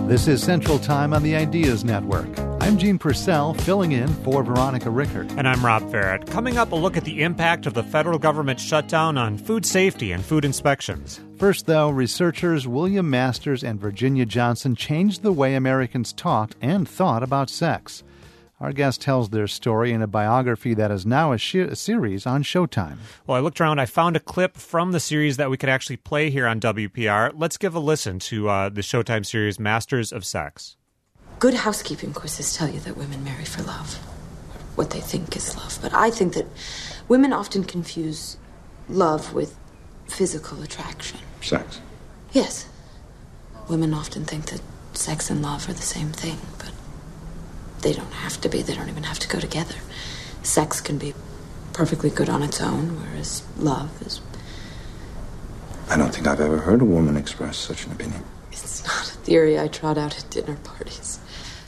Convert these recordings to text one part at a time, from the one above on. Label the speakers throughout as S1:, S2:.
S1: This is Central Time on the Ideas Network. I'm Gene Purcell, filling in for Veronica Rickert.
S2: And I'm Rob Farrett. Coming up, a look at the impact of the federal government shutdown on food safety and food inspections.
S1: First, though, researchers William Masters and Virginia Johnson changed the way Americans talked and thought about sex. Our guest tells their story in a biography that is now a series on Showtime.
S2: Well, I looked around. I found a clip from the series that we could actually play here on WPR. Let's give a listen to the Showtime series, Masters of Sex.
S3: Good housekeeping courses tell you that women marry for love, what they think is love. But I think that women often confuse love with physical attraction.
S4: Sex?
S3: Yes. Women often think that sex and love are the same thing, but they don't have to be. They don't even have to go together. Sex can be perfectly good on its own, whereas love is...
S4: I don't think I've ever heard a woman express such an opinion.
S3: It's not a theory I trot out at dinner parties.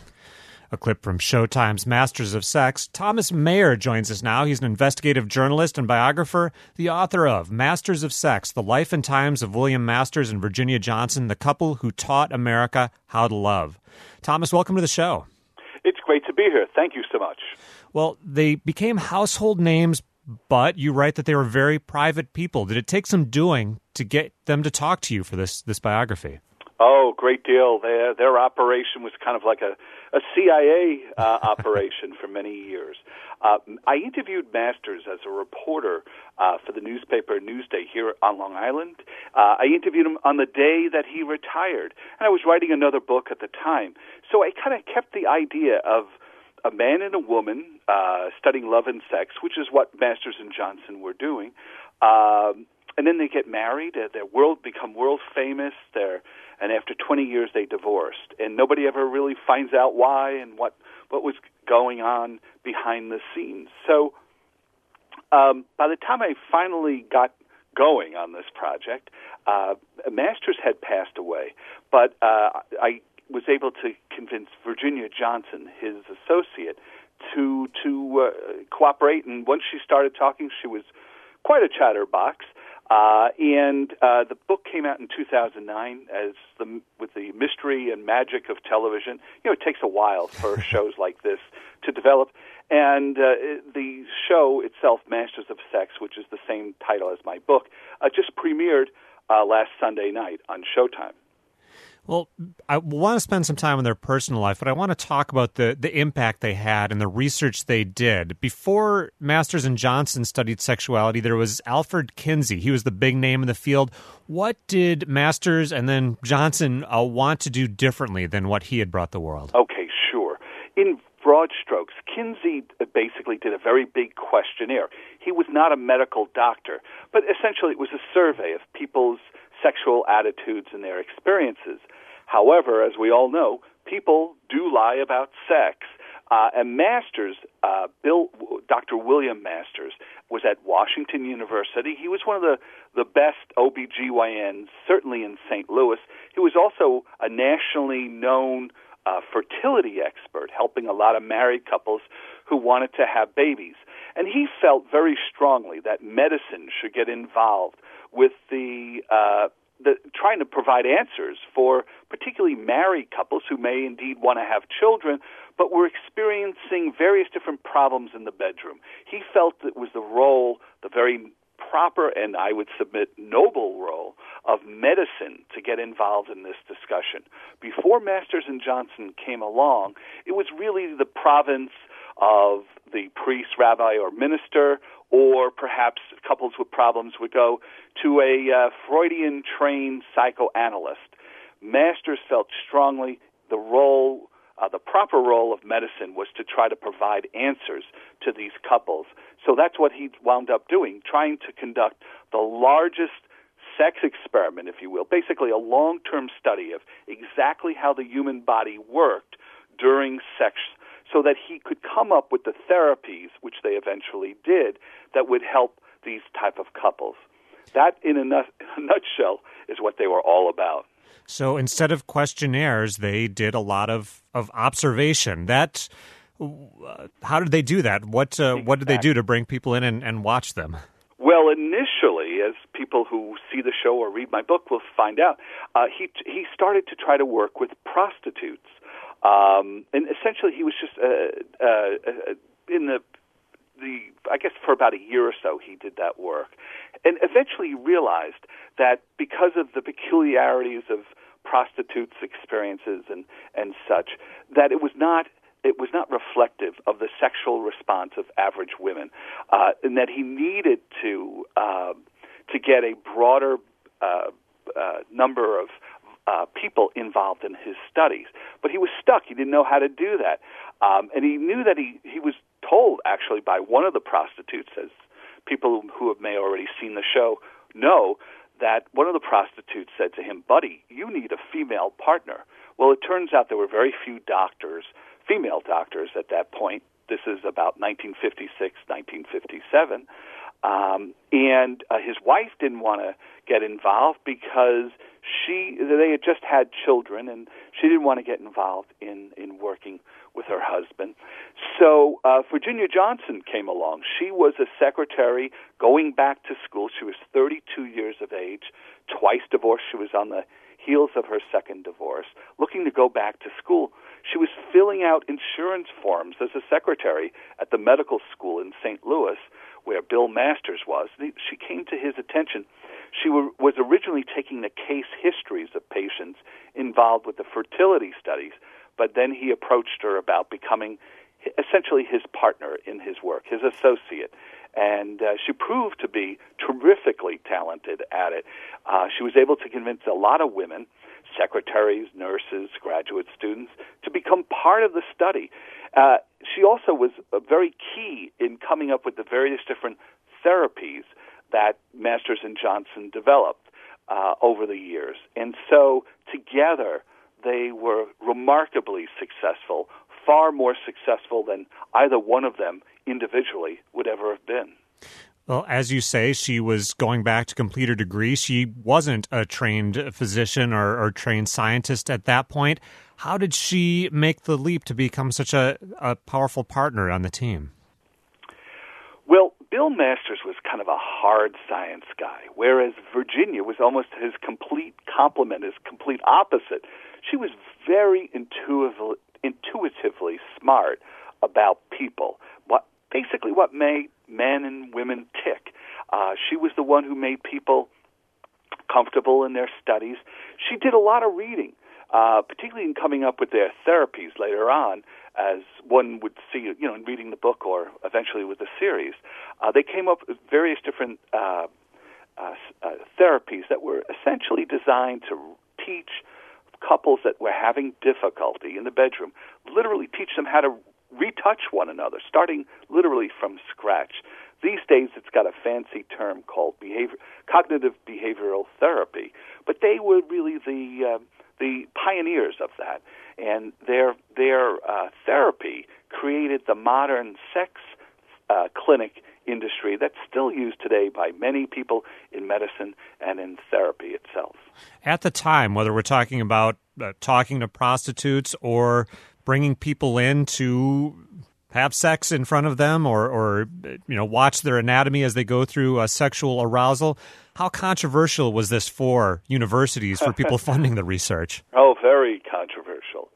S2: A clip from Showtime's Masters of Sex. Thomas Mayer joins us now. He's an investigative journalist and biographer, the author of Masters of Sex, The Life and Times of William Masters and Virginia Johnson, the couple who taught America how to love. Thomas, welcome to the show.
S5: It's great to be here. Thank you so much.
S2: Well, they became household names, but you write that they were very private people. Did it take some doing to get them to talk to you for this biography?
S5: Oh, great deal. Their operation was kind of like a CIA operation for many years. I interviewed Masters as a reporter for the newspaper Newsday here on Long Island. I interviewed him on the day that he retired, and I was writing another book at the time. So I kind of kept the idea of a man and a woman studying love and sex, which is what Masters and Johnson were doing. And then they get married. Become world famous. And after 20 years, they divorced. And nobody ever really finds out why and what was going on behind the scenes. So by the time I finally got going on this project, Masters had passed away. But I was able to convince Virginia Johnson, his associate, to cooperate. And once she started talking, she was quite a chatterbox. And the book came out in 2009 with the mystery and magic of television. You know, it takes a while for shows like this to develop. And the show itself, Masters of Sex, which is the same title as my book, just premiered last Sunday night on Showtime.
S2: Well, I want to spend some time on their personal life, but I want to talk about the impact they had and the research they did. Before Masters and Johnson studied sexuality, there was Alfred Kinsey. He was the big name in the field. What did Masters and then Johnson want to do differently than what he had brought the world?
S5: Okay, sure. In broad strokes, Kinsey basically did a very big questionnaire. He was not a medical doctor, but essentially it was a survey of people's sexual attitudes and their experiences. However, as we all know, people do lie about sex. And Masters, Dr. William Masters, was at Washington University. He was one of the best OBGYNs, certainly in St. Louis. He was also a nationally known fertility expert, helping a lot of married couples who wanted to have babies. And he felt very strongly that medicine should get involved with the trying to provide answers for particularly married couples who may indeed want to have children, but were experiencing various different problems in the bedroom. He felt it was the role, the very proper and I would submit noble role of medicine to get involved in this discussion. Before Masters and Johnson came along, it was really the province of the priest, rabbi, or minister, or perhaps couples with problems would go to a Freudian-trained psychoanalyst. Masters felt strongly the proper role of medicine was to try to provide answers to these couples. So that's what he wound up doing, trying to conduct the largest sex experiment, if you will, basically a long-term study of exactly how the human body worked during sex, so that he could come up with the therapies, which they eventually did, that would help these type of couples. That, in a nutshell, is what they were all about.
S2: So instead of questionnaires, they did a lot of observation. How did they do that? What did they do to bring people in and watch them?
S5: Well, initially, eventually, as people who see the show or read my book will find out, he started to try to work with prostitutes. And essentially he was just in the I guess for about a year or so he did that work. And eventually he realized that because of the peculiarities of prostitutes' experiences and such, that it was not reflective of the sexual response of average women, and that he needed to get a broader number of people involved in his studies. But he was stuck. He didn't know how to do that. And he knew that he was told, actually, by one of the prostitutes, as people who may already seen the show know, that one of the prostitutes said to him, "Buddy, you need a female partner." Well, it turns out there were very few female doctors at that point. This is about 1956, 1957. And his wife didn't want to get involved because they had just had children, and she didn't want to get involved in working with her husband. So Virginia Johnson came along. She was a secretary going back to school. She was 32 years of age, twice divorced. She was on the heels of her second divorce, looking to go back to school. She was filling out insurance forms as a secretary at the medical school in St. Louis, where Bill Masters was. She came to his attention. She was originally taking the case histories of patients involved with the fertility studies, but then he approached her about becoming essentially his partner in his work, his associate. And she proved to be terrifically talented at it. She was able to convince a lot of women, secretaries, nurses, graduate students, to become part of the study. She also was very key in coming up with the various different therapies that Masters and Johnson developed over the years. And so together they were remarkably successful, far more successful than either one of them individually would ever have been.
S2: Well, as you say, she was going back to complete her degree. She wasn't a trained physician or trained scientist at that point. How did she make the leap to become such a powerful partner on the team?
S5: Well, Bill Masters was kind of a hard science guy, whereas Virginia was almost his complete complement, his complete opposite. She was very intuitively smart about people, basically what made men and women tick. She was the one who made people comfortable in their studies. She did a lot of reading, particularly in coming up with their therapies later on, as one would see, in reading the book or eventually with the series. They came up with various different therapies that were essentially designed to teach couples that were having difficulty in the bedroom, literally teach them how to retouch one another, starting literally from scratch. These days, it's got a fancy term called cognitive behavioral therapy, but they were really the pioneers of that, and their therapy created the modern sex clinic industry that's still used today by many people in medicine and in therapy itself.
S2: At the time, whether we're talking about talking to prostitutes or bringing people in to have sex in front of them or watch their anatomy as they go through sexual arousal, how controversial was this for universities, for people funding the research?
S5: Oh, very controversial.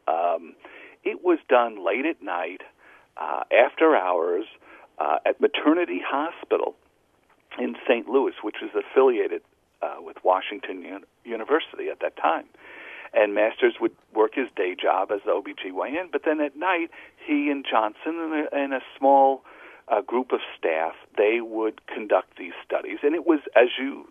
S5: It was done late at night, after hours, at Maternity Hospital in St. Louis, which was affiliated with Washington University at that time. And Masters would work his day job as the OBGYN, but then at night, he and Johnson and a small group of staff, they would conduct these studies. And it was, as you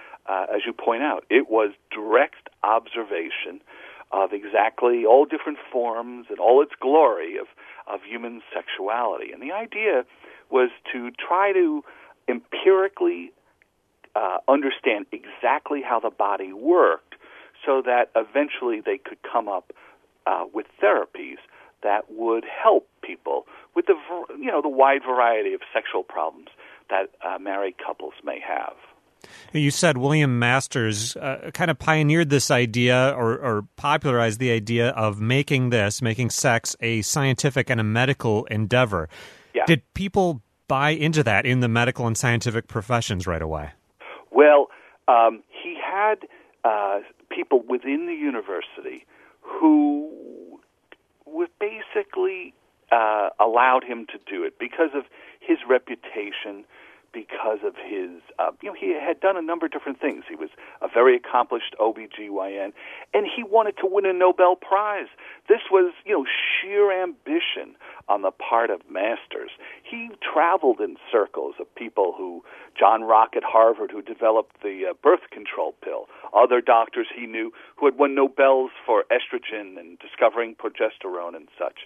S5: point out, it was direct observation of exactly all different forms and all its glory of human sexuality. And the idea was to try to empirically understand exactly how the body worked, so that eventually they could come up with therapies that would help people with the wide variety of sexual problems that married couples may have.
S2: You said William Masters kind of pioneered this idea or popularized the idea of making sex a scientific and a medical endeavor.
S5: Yeah.
S2: Did people buy into that in the medical and scientific professions right away?
S5: Well, he had people within the university who would basically allowed him to do it because of his reputation, because of his, he had done a number of different things. He was a very accomplished OBGYN, and he wanted to win a Nobel Prize. This was, sheer ambition on the part of Masters. He traveled in circles of people John Rock at Harvard, who developed the birth control pill, other doctors he knew who had won Nobels for estrogen and discovering progesterone and such.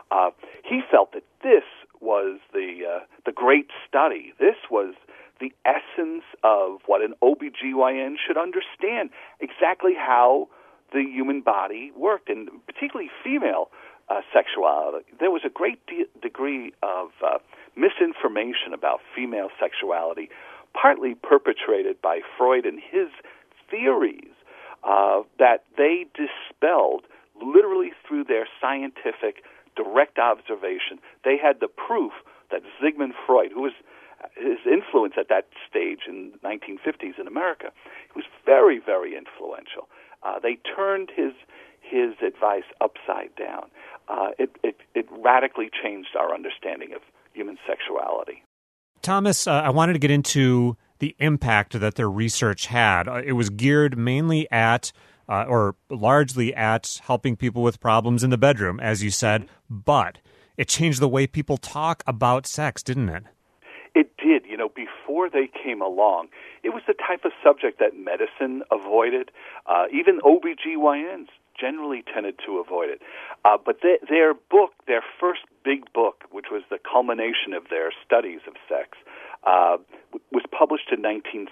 S5: He felt that this was the great study. This was the essence of what an OBGYN should understand, exactly how the human body worked, and particularly female sexuality. There was a great degree of misinformation about female sexuality, partly perpetrated by Freud and his theories that they dispelled literally through their scientific direct observation. They had the proof that Sigmund Freud, who was his influence at that stage in the 1950s in America, he was very, very influential. They turned his advice upside down. It radically changed our understanding of human sexuality.
S2: Thomas, I wanted to get into the impact that their research had. It was geared mainly at or largely at helping people with problems in the bedroom, as you said, but it changed the way people talk about sex, didn't it?
S5: It did. Before they came along, it was the type of subject that medicine avoided. Even OBGYNs generally tended to avoid it. But their first big book, which was the culmination of their studies of sex, was published in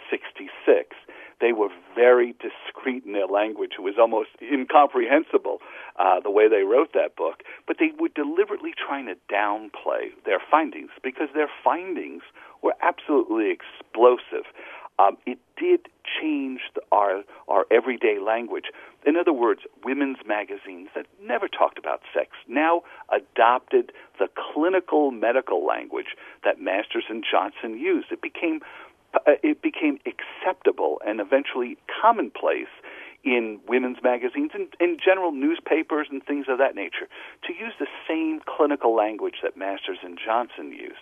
S5: 1966. They were very discreet in their language. It was almost incomprehensible the way they wrote that book. But they were deliberately trying to downplay their findings because their findings were absolutely explosive. It did change our everyday language. In other words, women's magazines that never talked about sex now adopted the clinical medical language that Masters and Johnson used. It became acceptable and eventually commonplace in women's magazines and in general newspapers and things of that nature to use the same clinical language that Masters and Johnson used.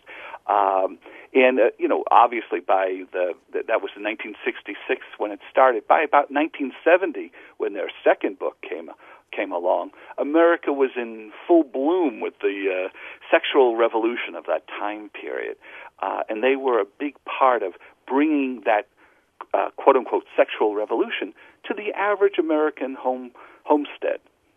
S5: Obviously that was in 1966 when it started. By about 1970, when their second book came along, America was in full bloom with the sexual revolution of that time period. And they were a big part of bringing that quote-unquote sexual revolution to the average American homestead.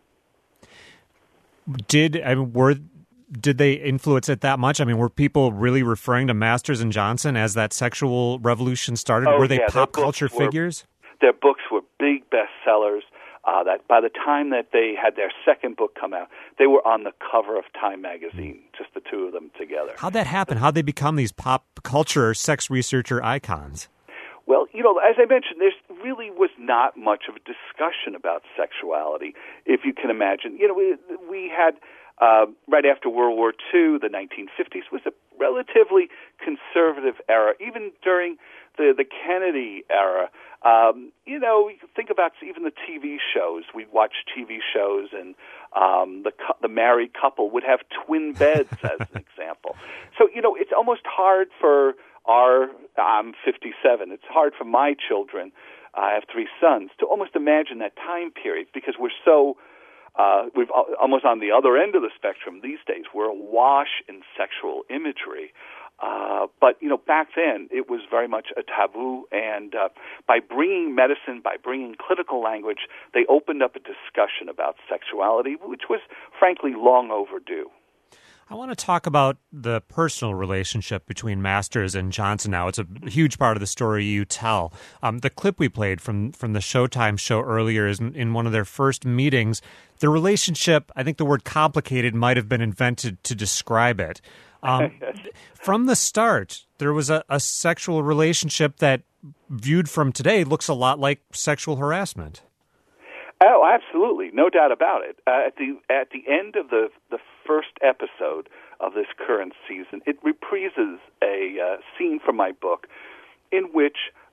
S2: Did they influence it that much? I mean, were people really referring to Masters and Johnson as that sexual revolution started? Were they pop culture figures?
S5: Their books were big bestsellers. That by the time that they had their second book come out, they were on the cover of Time magazine, just the two of them together.
S2: How'd that happen? How'd they become these pop culture sex researcher icons?
S5: Well, as I mentioned, there really was not much of a discussion about sexuality, if you can imagine. We had, right after World War II, the 1950s was a relatively conservative era. Even during the Kennedy era, you can think about even the TV shows. We'd watch TV shows, and the married couple would have twin beds, as an example. So, it's almost hard for I'm 57. It's hard for my children. I have 3 sons to almost imagine that time period because we're so we've almost on the other end of the spectrum these days. We're awash in sexual imagery. But back then it was very much a taboo, and by bringing medicine, by bringing clinical language, they opened up a discussion about sexuality, which was frankly long overdue.
S2: I want to talk about the personal relationship between Masters and Johnson now. It's a huge part of the story you tell. The clip we played from the Showtime show earlier is in one of their first meetings. The relationship, I think the word complicated might have been invented to describe it. From the start, there was a sexual relationship that, viewed from today, looks a lot like sexual harassment.
S5: Oh, absolutely, no doubt about it. At the end of the first episode of this current season, it reprises a scene from my book in which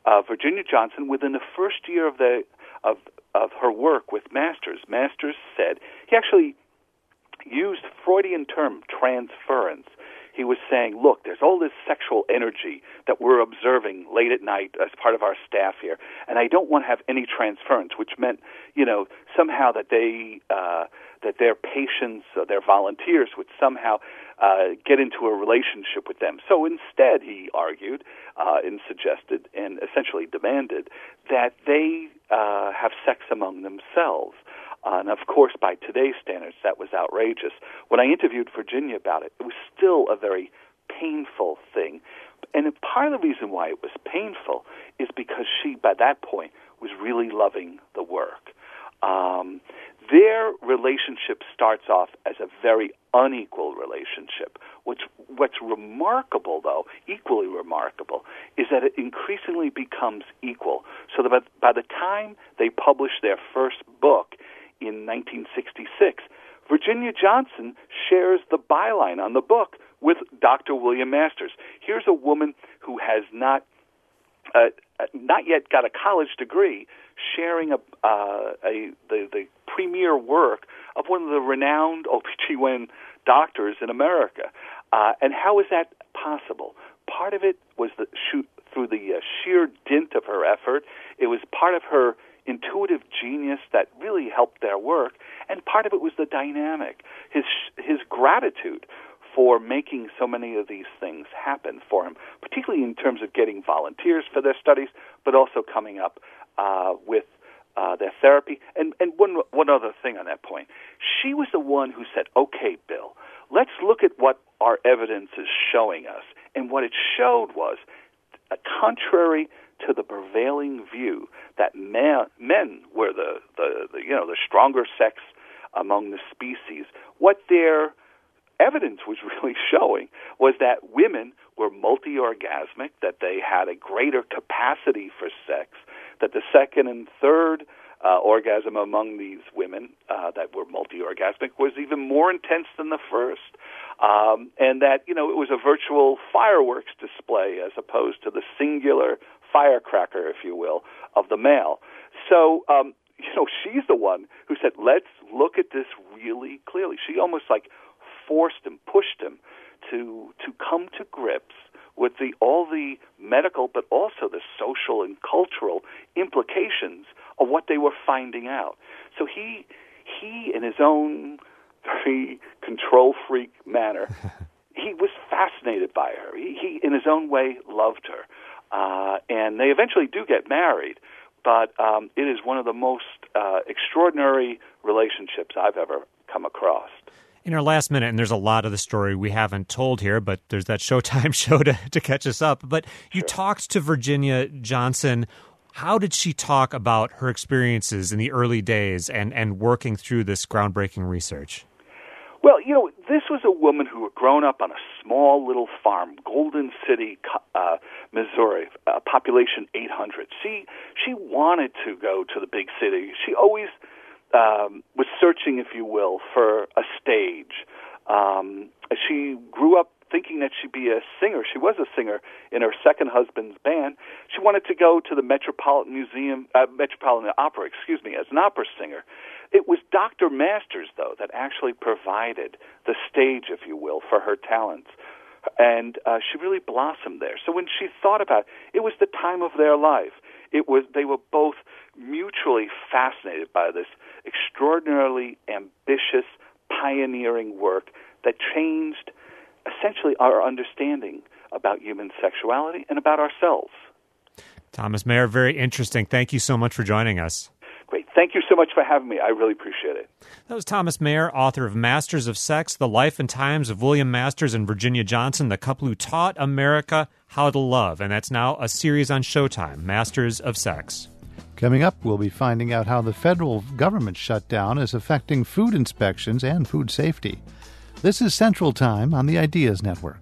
S5: Virginia Johnson, within the first year of her work with Masters said he actually used Freudian term transference. He was saying, look, there's all this sexual energy that we're observing late at night as part of our staff here, and I don't want to have any transference, which meant, somehow that that their patients, their volunteers, would somehow get into a relationship with them. So instead, he argued and suggested and essentially demanded that they have sex among themselves. And of course, by today's standards, that was outrageous. When I interviewed Virginia about it, it was still a very painful thing. And part of the reason why it was painful is because she, by that point, was really loving the work. Their relationship starts off as a very unequal relationship. What's remarkable, though, equally remarkable, is that it increasingly becomes equal. So that by the time they publish their first book in 1966, Virginia Johnson shares the byline on the book with Dr. William Masters. Here's a woman who has not yet got a college degree, sharing the premier work of one of the renowned OBGYN doctors in America. And how is that possible? Part of it was through the sheer dint of her effort. It was part of her intuitive genius that really helped their work, and part of it was the dynamic, his gratitude for making so many of these things happen for him, particularly in terms of getting volunteers for their studies, but also coming up with their therapy. And one other thing on that point, she was the one who said, okay, Bill, let's look at what our evidence is showing us. And what it showed was, contrary to the prevailing view that men were the stronger sex among the species, what their evidence was really showing was that women were multi-orgasmic, that they had a greater capacity for sex, that the second and third orgasm among these women that were multi-orgasmic was even more intense than the first, and that it was a virtual fireworks display as opposed to the singular firecracker, if you will, of the male. So, she's the one who said, let's look at this really clearly. She almost forced him, pushed him to come to grips with all the medical, but also the social and cultural implications of what they were finding out. So he in his own very control freak manner, he was fascinated by her. He in his own way, loved her. And they eventually do get married, but it is one of the most extraordinary relationships I've ever come across.
S2: In our last minute, and there's a lot of the story we haven't told here, but there's that Showtime show to catch us up. But you talked to Virginia Johnson. How did she talk about her experiences in the early days and working through this groundbreaking research?
S5: Well, this was a woman who had grown up on a small little farm, Golden City, Missouri, population 800. She wanted to go to the big city. She always was searching, if you will, for a stage. She grew up thinking that she'd be a singer. She was a singer in her second husband's band. She wanted to go to the Metropolitan Opera, as an opera singer. It was Dr. Masters, though, that actually provided the stage, if you will, for her talents. And she really blossomed there. So when she thought about it, it was the time of their life. They were both mutually fascinated by this extraordinarily ambitious, pioneering work that changed essentially our understanding about human sexuality and about ourselves.
S2: Thomas Mayer, very interesting. Thank you so much for joining us.
S5: Great. Thank you so much for having me. I really appreciate it.
S2: That was Thomas Mayer, author of Masters of Sex, The Life and Times of William Masters and Virginia Johnson, the couple who taught America how to love. And that's now a series on Showtime, Masters of Sex.
S1: Coming up, we'll be finding out how the federal government shutdown is affecting food inspections and food safety. This is Central Time on the Ideas Network.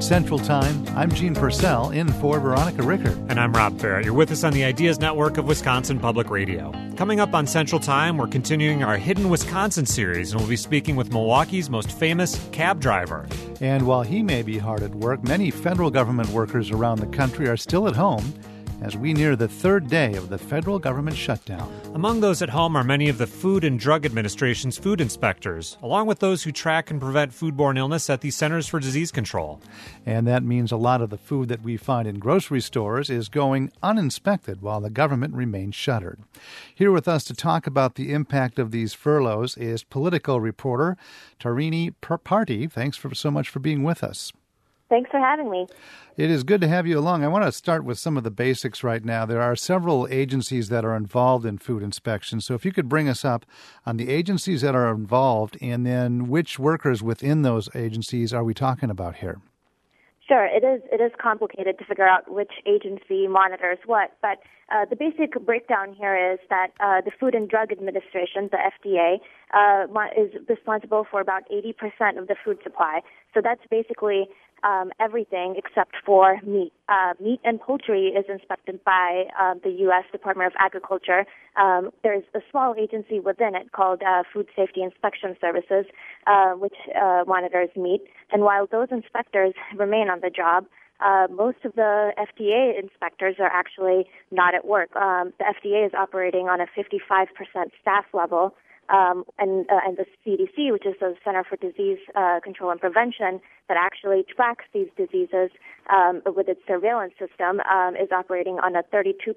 S1: Central Time, I'm Gene Purcell, in for Veronica Rickard.
S2: And I'm Rob Barrett. You're with us on the Ideas Network of Wisconsin Public Radio. Coming up on Central Time, we're continuing our Hidden Wisconsin series, and we'll be speaking with Milwaukee's most famous cab driver.
S1: And while he may be hard at work, many federal government workers around the country are still at home as we near the third day of the federal government shutdown.
S2: Among those at home are many of the Food and Drug Administration's food inspectors, along with those who track and prevent foodborne illness at the Centers for Disease Control.
S1: And that means a lot of the food that we find in grocery stores is going uninspected while the government remains shuttered. Here with us to talk about the impact of these furloughs is Politico reporter Tarini Parti. Thanks so much for being with us.
S6: Thanks for having me.
S1: It is good to have you along. I want to start with some of the basics right now. There are several agencies that are involved in food inspection. So if you could bring us up on the agencies that are involved and then which workers within those agencies are we talking about here?
S6: Sure. It is complicated to figure out which agency monitors what, but the basic breakdown here is that the Food and Drug Administration, the FDA, is responsible for about 80% of the food supply. So that's basically everything except for meat. Meat and poultry is inspected by the U.S. Department of Agriculture. There's a small agency within it called Food Safety Inspection Services, which monitors meat. And while those inspectors remain on the job, most of the FDA inspectors are actually not at work. The FDA is operating on a 55% staff level. And the CDC, which is the Center for Disease Control and Prevention, that actually tracks these diseases with its surveillance system, is operating on a 32%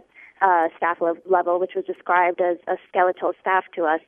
S6: staff level, which was described as a skeletal staff to us.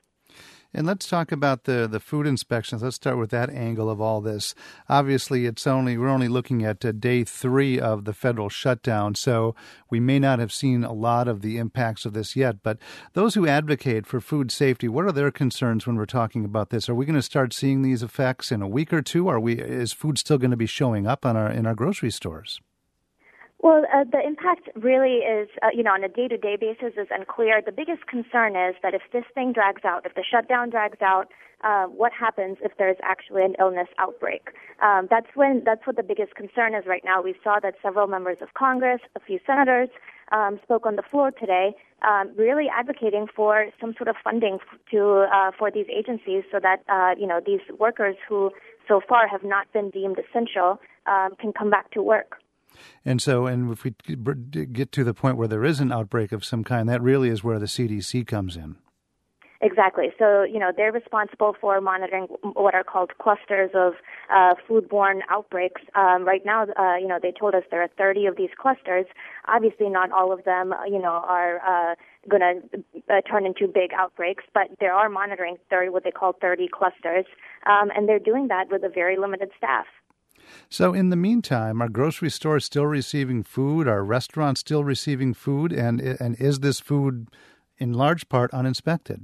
S1: And let's talk about the food inspections. Let's start with that angle of all this. Obviously, we're only looking at day 3 of the federal shutdown, so we may not have seen a lot of the impacts of this yet. But those who advocate for food safety, what are their concerns when we're talking about this? Are we going to start seeing these effects in a week or two? Is food still going to be showing up in our grocery stores?
S6: Well, the impact really is, on a day-to-day basis is unclear. The biggest concern is that if this thing drags out, if the shutdown drags out, what happens if there's actually an illness outbreak? That's what the biggest concern is right now. We saw that several members of Congress, a few senators, spoke on the floor today, really advocating for some sort of funding for these agencies so that these workers who so far have not been deemed essential can come back to work.
S1: And if we get to the point where there is an outbreak of some kind, that really is where the CDC comes in.
S6: Exactly. So, they're responsible for monitoring what are called clusters of foodborne outbreaks. Right now, they told us there are 30 of these clusters. Obviously, not all of them, are going to turn into big outbreaks, but they are monitoring what they call 30 clusters, and they're doing that with a very limited staff.
S1: So in the meantime, are grocery stores still receiving food? Are restaurants still receiving food? And is this food in large part uninspected?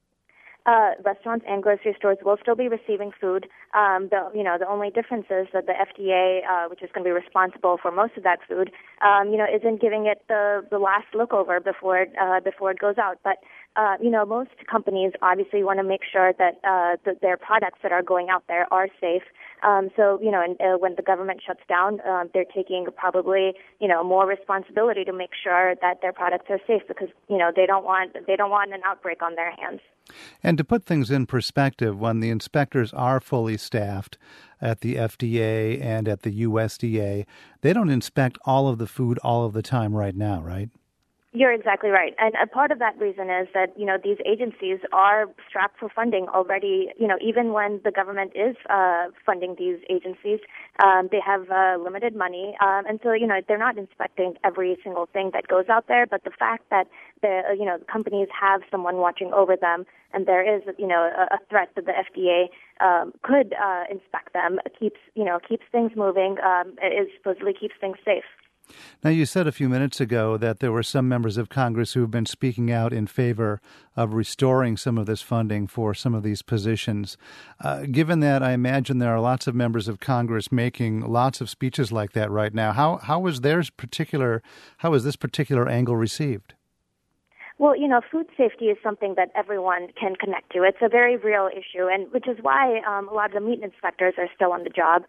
S6: Restaurants and grocery stores will still be receiving food. The only difference is that the FDA, which is going to be responsible for most of that food, isn't giving it the last look over before it goes out. But most companies obviously want to make sure that their products that are going out there are safe. When the government shuts down, they're taking probably more responsibility to make sure that their products are safe because they don't want an outbreak on their hands.
S1: And to put things in perspective, when the inspectors are fully staffed at the FDA and at the USDA, they don't inspect all of the food all of the time right now, right?
S6: You're exactly right. And a part of that reason is that, these agencies are strapped for funding already. Even when the government is funding these agencies, they have limited money. And so, they're not inspecting every single thing that goes out there. But the fact that the companies have someone watching over them and there is, a threat that the FDA could inspect them keeps things moving, supposedly keeps things safe.
S1: Now, you said a few minutes ago that there were some members of Congress who have been speaking out in favor of restoring some of this funding for some of these positions. Given that, I imagine there are lots of members of Congress making lots of speeches like that right now. How is this particular angle received?
S6: Well, food safety is something that everyone can connect to. It's a very real issue, and which is why a lot of the meat inspectors are still on the job.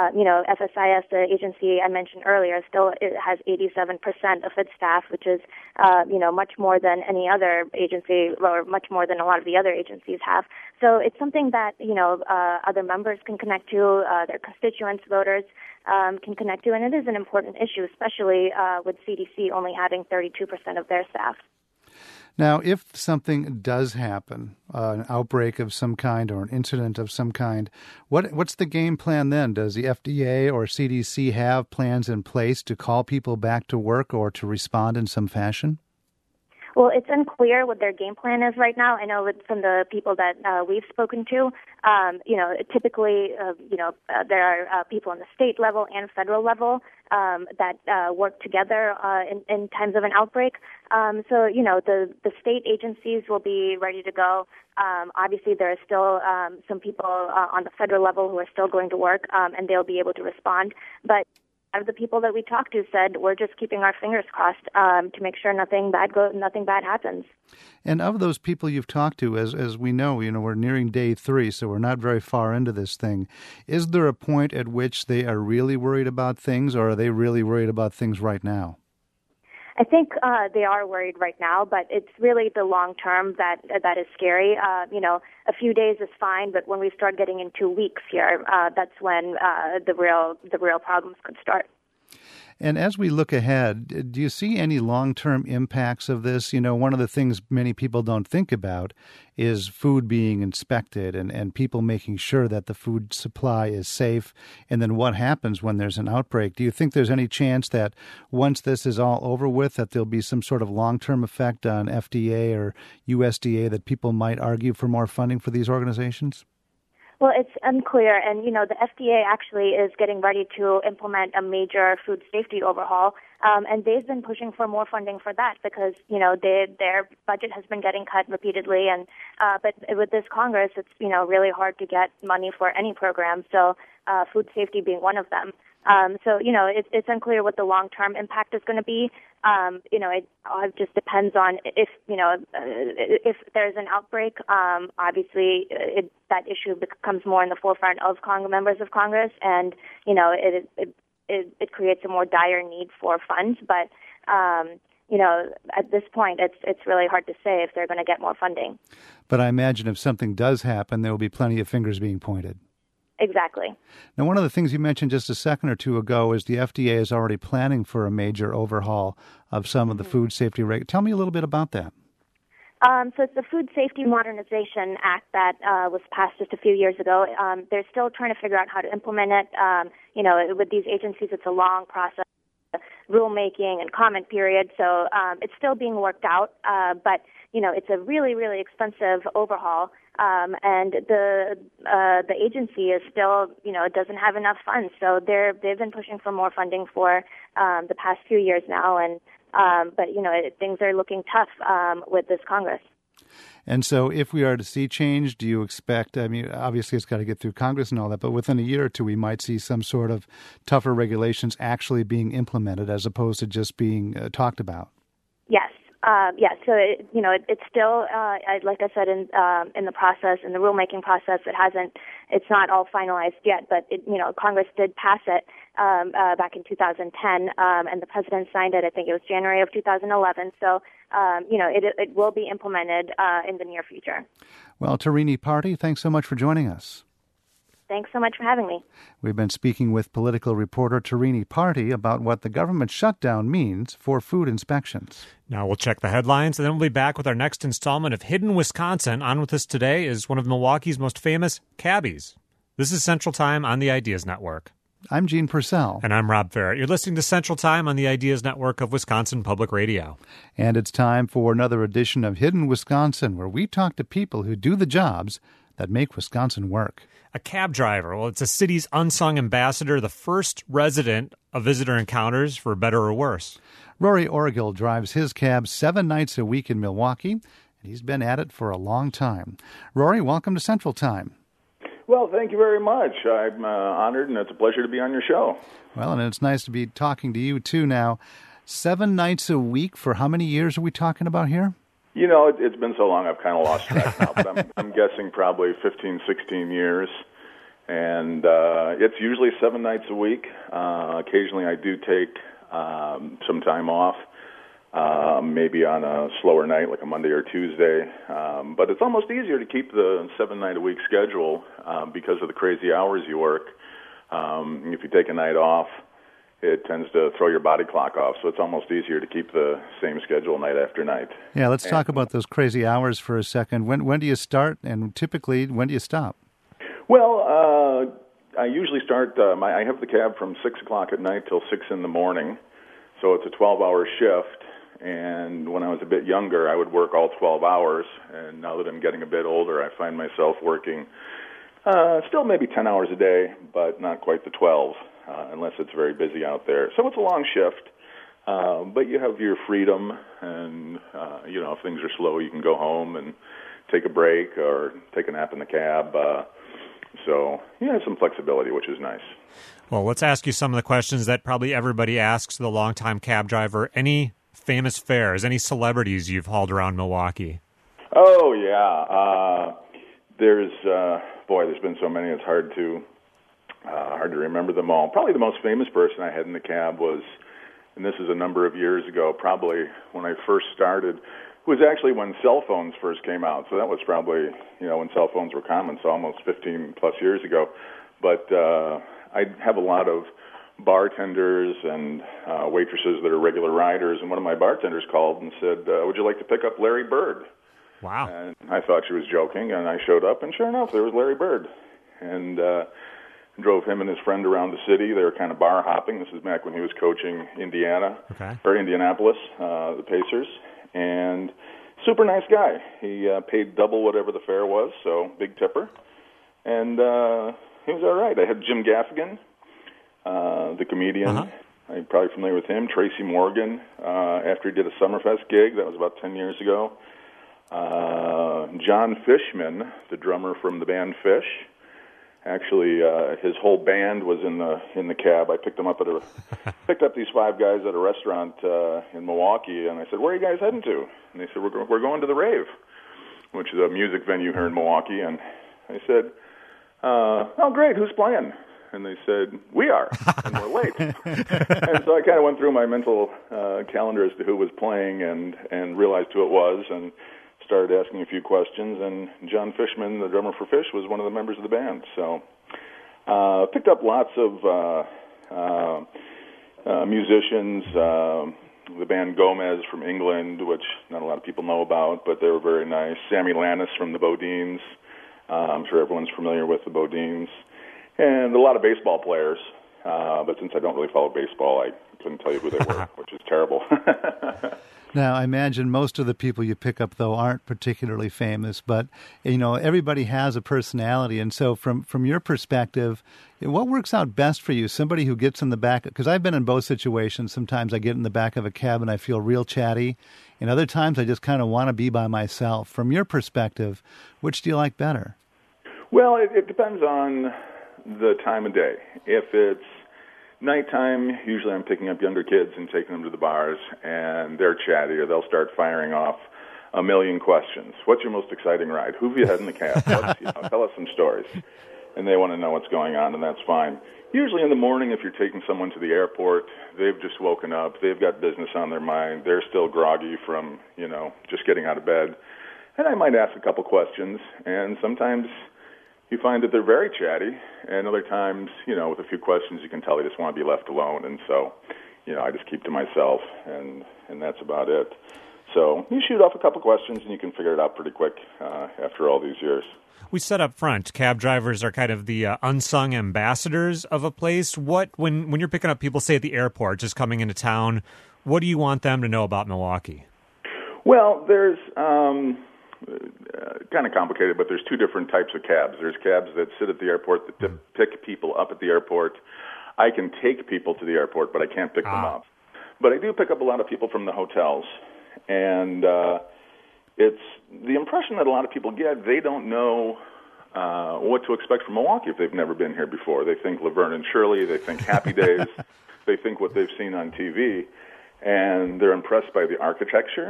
S6: FSIS, the agency I mentioned earlier, it has 87% of its staff, which is, much more than any other agency, or much more than a lot of the other agencies have. So it's something that, other members can connect to, their constituents, voters can connect to, and it is an important issue, especially with CDC only having 32% of their staff.
S1: Now, if something does happen, an outbreak of some kind or an incident of some kind, what's the game plan then? Does the FDA or CDC have plans in place to call people back to work or to respond in some fashion?
S6: Well, it's unclear what their game plan is right now. I know from the people that we've spoken to, typically, there are people on the state level and federal level that work together in times of an outbreak. So, the state agencies will be ready to go. Obviously, there are still some people on the federal level who are still going to work, and they'll be able to respond. But of the people that we talked to said we're just keeping our fingers crossed to make sure nothing bad happens.
S1: And of those people you've talked to, as we know, we're nearing day 3, so we're not very far into this thing. Is there a point at which they are really worried about things, or are they really worried about things right now?
S6: I think they are worried right now, but it's really the long term that is scary. A few days is fine, but when we start getting into weeks here, that's when the real problems could start.
S1: And as we look ahead, do you see any long-term impacts of this? One of the things many people don't think about is food being inspected and people making sure that the food supply is safe. And then what happens when there's an outbreak? Do you think there's any chance that once this is all over with, that there'll be some sort of long-term effect on FDA or USDA that people might argue for more funding for these organizations?
S6: Well, it's unclear, and the FDA actually is getting ready to implement a major food safety overhaul, and they've been pushing for more funding for that because their budget has been getting cut repeatedly, and but with this Congress, it's really hard to get money for any program. So food safety being one of them. It's unclear what the long-term impact is going to be. It all just depends on if there's an outbreak. Obviously, that issue becomes more in the forefront of members of Congress, and it creates a more dire need for funds. But at this point, it's really hard to say if they're going to get more funding.
S1: But I imagine if something does happen, there will be plenty of fingers being pointed.
S6: Exactly.
S1: Now, one of the things you mentioned just a second or two ago is the FDA is already planning for a major overhaul of some of the food safety regulations. Tell me a little bit about that.
S6: So it's the Food Safety Modernization Act that was passed just a few years ago. They're still trying to figure out how to implement it. With these agencies, it's a long process, rulemaking and comment period. So it's still being worked out. But it's a really, really expensive overhaul. And the agency is still, doesn't have enough funds. So they've been pushing for more funding for the past few years now. And but things are looking tough with this Congress.
S1: And so if we are to see change, do you expect, obviously it's got to get through Congress and all that, but within a year or two, we might see some sort of tougher regulations actually being implemented as opposed to just being talked about?
S6: Yes. So it's still, like I said, in the process, in the rulemaking process, it's not all finalized yet, but Congress did pass it back in 2010, and the president signed it. I think it was January of 2011. So, it will be implemented in the near future.
S1: Well, Tarini Parti, thanks so much for joining us.
S6: Thanks so much for having me.
S1: We've been speaking with political reporter Tarini Parti about what the government shutdown means for food inspections.
S2: Now we'll check the headlines, and then we'll be back with our next installment of Hidden Wisconsin. On with us today is one of Milwaukee's most famous cabbies. This is Central Time on the Ideas Network.
S1: I'm Gene Purcell.
S2: And I'm Rob Ferrett. You're listening to Central Time on the Ideas Network of Wisconsin Public Radio.
S1: And it's time for another edition of Hidden Wisconsin, where we talk to people who do the jobs that make Wisconsin work.
S2: A cab driver. Well, it's a city's unsung ambassador, the first resident of Visitor Encounters, for better or worse.
S1: Rory Orgill drives his cab 7 nights a week in Milwaukee, and he's been at it for a long time. Rory, welcome to Central Time.
S7: Well, thank you very much. I'm honored, and it's a pleasure to be on your show.
S1: Well, and it's nice to be talking to you, too, now. 7 nights a week, for how many years are we talking about here?
S7: It's been so long I've kind of lost track now, but I'm guessing probably 15, 16 years. And it's usually 7 nights a week. Occasionally I do take some time off, maybe on a slower night like a Monday or Tuesday. But it's almost easier to keep the 7-night-a-week schedule because of the crazy hours you work. If you take a night off, it tends to throw your body clock off, so it's almost easier to keep the same schedule night after night.
S1: Yeah, let's talk about those crazy hours for a second. When do you start, and typically, when do you stop?
S7: Well, I usually start, I have the cab from 6 o'clock at night till 6 in the morning, so it's a 12-hour shift, and when I was a bit younger, I would work all 12 hours, and now that I'm getting a bit older, I find myself working still maybe 10 hours a day, but not quite the 12. Unless it's very busy out there. So it's a long shift, but you have your freedom, and, if things are slow, you can go home and take a break or take a nap in the cab. So you have some flexibility, which is nice.
S2: Well, let's ask you some of the questions that probably everybody asks the longtime cab driver. Any famous fares, any celebrities you've hauled around Milwaukee?
S7: Oh, yeah. There's been so many, it's hard to remember them all. Probably the most famous person I had in the cab was, and this is a number of years ago, probably when I first started, was actually when cell phones first came out. So that was probably, when cell phones were common, so almost 15 plus years ago. But I have a lot of bartenders and waitresses that are regular riders, and one of my bartenders called and said, would you like to pick up Larry Bird?
S2: Wow.
S7: And I thought she was joking, and I showed up, and sure enough, there was Larry Bird. And drove him and his friend around the city. They were kind of bar hopping. This is back when he was coaching Indianapolis, the Pacers. And super nice guy. He paid double whatever the fare was, so big tipper. And he was all right. I had Jim Gaffigan, the comedian. Uh-huh. I'm probably familiar with him. Tracy Morgan, after he did a Summerfest gig. That was about 10 years ago. John Fishman, the drummer from the band Fish. Actually, his whole band was in the cab. I picked up these 5 guys at a restaurant in Milwaukee, and I said, "Where are you guys heading to?" And they said, "We're going to the Rave," which is a music venue here in Milwaukee. And I said, "Oh, great, who's playing?" And they said, "We are, and we're late." And so I kind of went through my mental calendar as to who was playing and realized who it was, and started asking a few questions, and John Fishman, the drummer for Fish, was one of the members of the band. So picked up lots of musicians, the band Gomez from England, which not a lot of people know about, but they were very nice. Sammy Lannis from the Bodines. I'm sure everyone's familiar with the Bodines. And a lot of baseball players, but since I don't really follow baseball, I couldn't tell you who they were, which is terrible.
S1: Now, I imagine most of the people you pick up, though, aren't particularly famous, but, everybody has a personality. And so from your perspective, what works out best for you? Somebody who gets in the back, because I've been in both situations. Sometimes I get in the back of a cab and I feel real chatty, and other times I just kind of want to be by myself. From your perspective, which do you like better?
S7: Well, it depends on the time of day. If it's nighttime, usually I'm picking up younger kids and taking them to the bars, and they're chatty, or they'll start firing off a million questions. What's your most exciting ride? Who have you had in the cab? Tell us some stories. And they want to know what's going on, and that's fine. Usually in the morning, if you're taking someone to the airport, they've just woken up, they've got business on their mind, they're still groggy from, just getting out of bed. And I might ask a couple questions, and sometimes you find that they're very chatty, and other times, with a few questions, you can tell they just want to be left alone. And so, I just keep to myself, and that's about it. So you shoot off a couple questions, and you can figure it out pretty quick after all these years.
S2: We said up front, cab drivers are kind of the unsung ambassadors of a place. When you're picking up people, say at the airport, just coming into town, what do you want them to know about Milwaukee?
S7: Well, there's kind of complicated, but there's 2 different types of cabs. There's cabs that sit at the airport that pick people up at the airport. I can take people to the airport, but I can't pick them up. But I do pick up a lot of people from the hotels, and it's the impression that a lot of people get. They don't know what to expect from Milwaukee if they've never been here before. They think Laverne and Shirley, they think Happy Days, they think what they've seen on TV, and they're impressed by the architecture.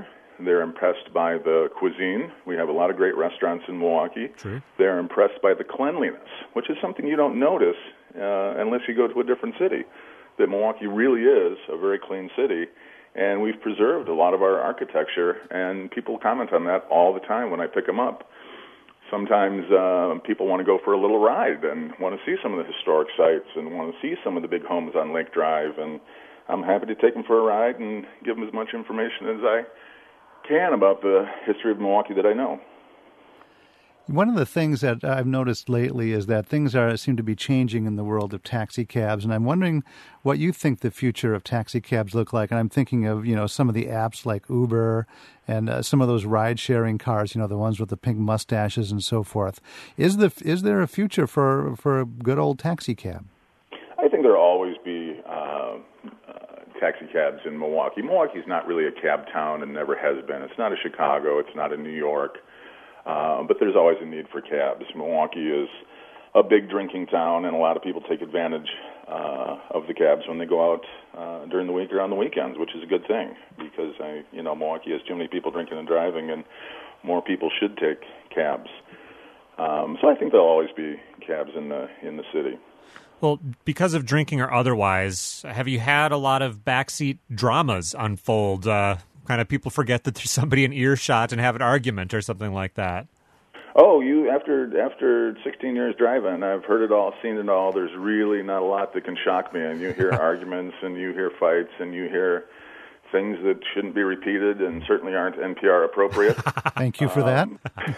S7: They're impressed by the cuisine. We have a lot of great restaurants in Milwaukee.
S2: True.
S7: They're impressed by the cleanliness, which is something you don't notice unless you go to a different city, that Milwaukee really is a very clean city. And we've preserved a lot of our architecture, and people comment on that all the time when I pick them up. Sometimes people want to go for a little ride and want to see some of the historic sites and want to see some of the big homes on Lake Drive, and I'm happy to take them for a ride and give them as much information as I can about the history of Milwaukee that I know.
S1: One of the things that I've noticed lately is that things seem to be changing in the world of taxi cabs, and I'm wondering what you think the future of taxi cabs look like. And I'm thinking of, some of the apps like Uber and some of those ride-sharing cars, the ones with the pink mustaches and so forth. Is there a future for a good old taxi cab?
S7: I think there'll always be taxi cabs in Milwaukee. Milwaukee's not really a cab town and never has been. It's not a Chicago. It's not a New York. But there's always a need for cabs. Milwaukee is a big drinking town, and a lot of people take advantage of the cabs when they go out during the week or on the weekends, which is a good thing because Milwaukee has too many people drinking and driving, and more people should take cabs. So I think there'll always be cabs in the city.
S2: Well, because of drinking or otherwise, have you had a lot of backseat dramas unfold? Kind of people forget that there's somebody in earshot and have an argument or something like that.
S7: Oh, after 16 years driving, I've heard it all, seen it all. There's really not a lot that can shock me. And you hear arguments, and you hear fights, and you hear things that shouldn't be repeated and certainly aren't NPR appropriate.
S1: Thank you for that.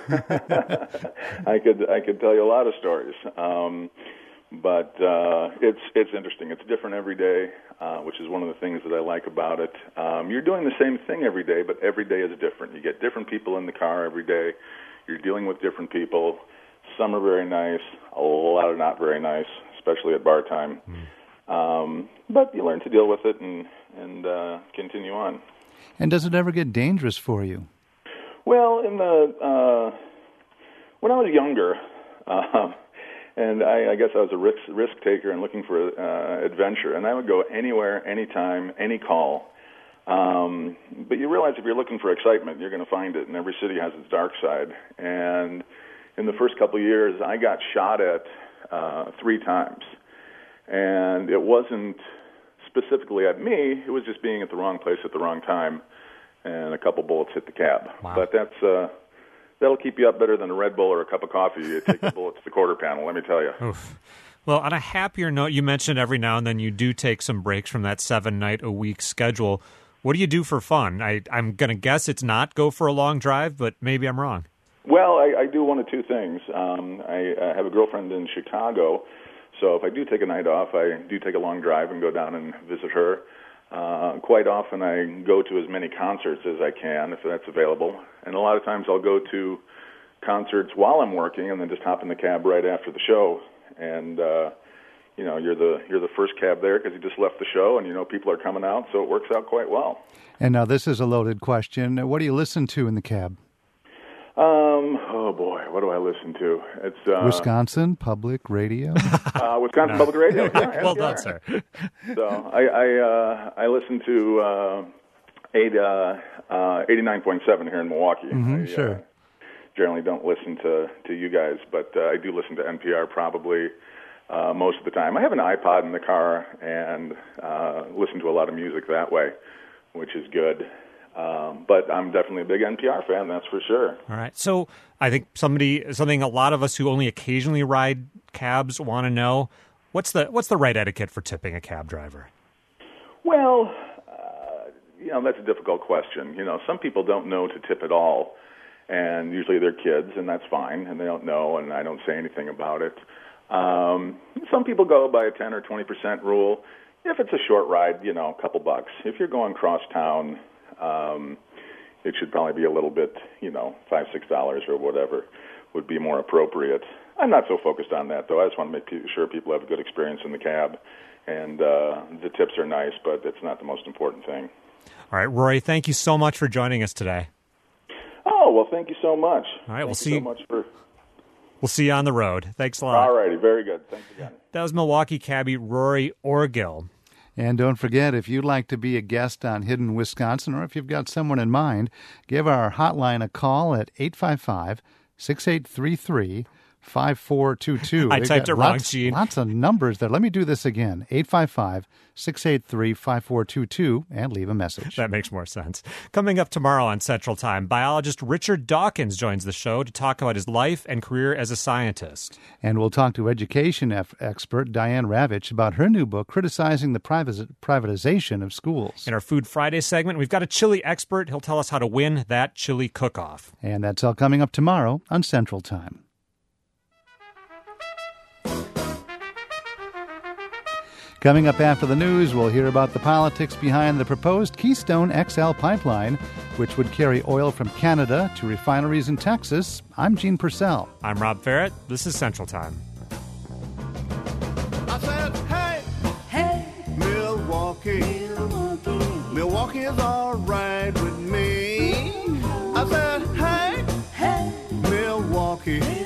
S7: I could tell you a lot of stories. But it's interesting. It's different every day, which is one of the things that I like about it. You're doing the same thing every day, but every day is different. You get different people in the car every day. You're dealing with different people. Some are very nice, a lot are not very nice, especially at bar time. But you learn to deal with it and continue on.
S1: And does it ever get dangerous for you?
S7: Well, when I was younger, and I guess I was a risk taker and looking for adventure, and I would go anywhere, anytime, any call. But you realize if you're looking for excitement, you're going to find it, and every city has its dark side. And in the first couple of years, I got shot at 3 times. And it wasn't specifically at me, it was just being at the wrong place at the wrong time, and a couple bullets hit the cab.
S2: Wow.
S7: But that'll keep you up better than a Red Bull or a cup of coffee. You take the bullet to the quarter panel, let me tell you.
S2: Oof. Well, on a happier note, you mentioned every now and then you do take some breaks from that 7-night-a-week schedule. What do you do for fun? I'm going to guess it's not go for a long drive, but maybe I'm wrong.
S7: Well, I do one of 2 things. I have a girlfriend in Chicago, so if I do take a night off, I do take a long drive and go down and visit her. Quite often I go to as many concerts as I can, if that's available. And a lot of times I'll go to concerts while I'm working and then just hop in the cab right after the show. And, you're the first cab there because you just left the show and people are coming out, so it works out quite well.
S1: And now this is a loaded question. What do you listen to in the cab?
S7: Oh boy, what do I listen to? It's
S1: Wisconsin Public Radio.
S7: Wisconsin Public Radio. Yeah,
S2: well done, sir.
S7: So I listen to 89.7 here in Milwaukee.
S1: Sure.
S7: Generally don't listen to you guys, but I do listen to NPR probably most of the time. I have an iPod in the car and listen to a lot of music that way, which is good. But I'm definitely a big NPR fan, that's for sure.
S2: All right. So I think something a lot of us who only occasionally ride cabs want to know, what's the right etiquette for tipping a cab driver?
S7: Well, that's a difficult question. Some people don't know to tip at all, and usually they're kids, and that's fine, and they don't know, and I don't say anything about it. Some people go by a 10 or 20% rule. If it's a short ride, a couple bucks. If you're going cross town, it should probably be a little bit, $5, $6 or whatever would be more appropriate. I'm not so focused on that, though. I just want to make sure people have a good experience in the cab, and the tips are nice, but it's not the most important thing.
S2: All right, Rory, thank you so much for joining us today.
S7: Oh, well, thank you so much.
S2: All right,
S7: We'll see
S2: you on the road. Thanks a lot.
S7: All righty, very good. Thanks again.
S2: That was Milwaukee cabbie Rory Orgill.
S1: And don't forget, if you'd like to be a guest on Hidden Wisconsin, or if you've got someone in mind, give our hotline a call at 855-6833-5422.
S2: I typed it wrong, Gene.
S1: Lots of numbers there. Let me do this again. 855-683-5422, and leave a message.
S2: That makes more sense. Coming up tomorrow on Central Time, biologist Richard Dawkins joins the show to talk about his life and career as a scientist.
S1: And we'll talk to education expert Diane Ravitch about her new book criticizing the privatization of schools.
S2: In our Food Friday segment, we've got a chili expert. He'll tell us how to win that chili cook-off.
S1: And that's all coming up tomorrow on Central Time. Coming up after the news, we'll hear about the politics behind the proposed Keystone XL pipeline, which would carry oil from Canada to refineries in Texas. I'm Gene Purcell.
S2: I'm Rob Farrett. This is Central Time.
S8: I said, hey, hey, Milwaukee, Milwaukee is all right with me. I said, hey, hey, Milwaukee.